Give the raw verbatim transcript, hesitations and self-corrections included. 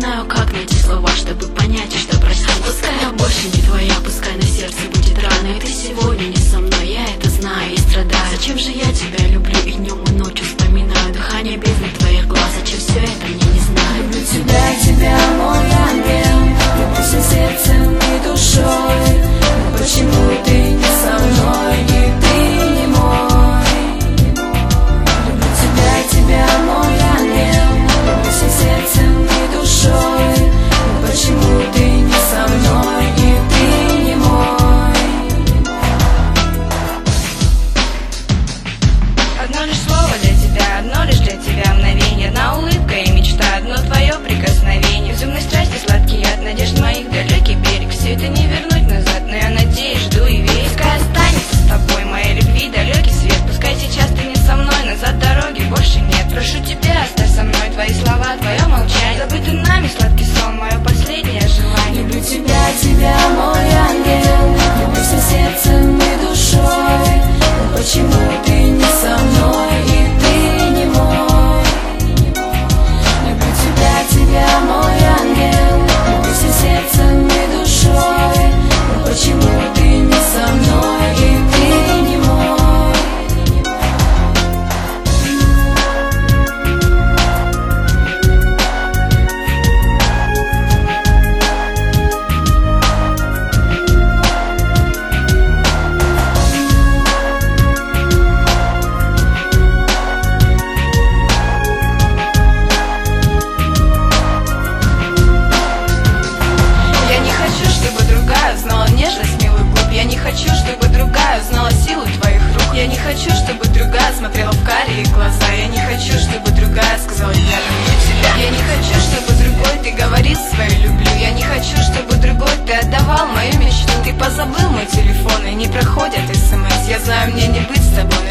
знаю, как найти слова, чтобы понять и что простить. Пускай я больше не твоя, пускай на сердце будет рано, и ты сегодня не со мной, я это знаю и страдаю. Зачем же я тебя люблю и днем и ночью вспоминаю дыхание бездны твоих глаз, зачем все это мне не знаю. Люблю тебя, тебя, мой ангел, люблю всем сердцем и душой. Но почему ты не со мной и ты не мой? Люблю тебя, тебя, мой ангел, люблю всем сердцем и душой. Но почему ты не со мной и ты не мой? Одно лишь слово для тебя, одно лишь для тебя мгновение, одна улыбка и мечта, одно твое прикосновение. В земной страсти сладкий яд, надежд моих далекий берег. Все это не вернуть назад, но я надеюсь, жду и верю. Пускай останется с тобой моей любви далекий свет. Пускай сейчас ты не со мной, назад дороги больше нет. Прошу тебя, оставь со мной твои слова, твое молчание. Забытый нами сладкий сон, мое последнее желание. Люблю тебя, тебя, мой ангел, люблю всем сердцем и душой. Но почему ты не со мной и ты не мой? Люблю тебя, тебя, мой ангел, люблю всем сердцем и душой. Но почему ты не со мной и ты не мой? Знала нежность, милый губ. Я не хочу, чтобы другая узнала силу твоих рук. Я не хочу, чтобы другая смотрела в карие глаза. Я не хочу, чтобы другая сказала: я люблю тебя. Я не хочу, чтобы другой ты говорил свою люблю. Я не хочу, чтобы другой ты отдавал мою мечту. Ты позабыл мой телефон и не проходят смс. Я знаю, мне не быть с тобой,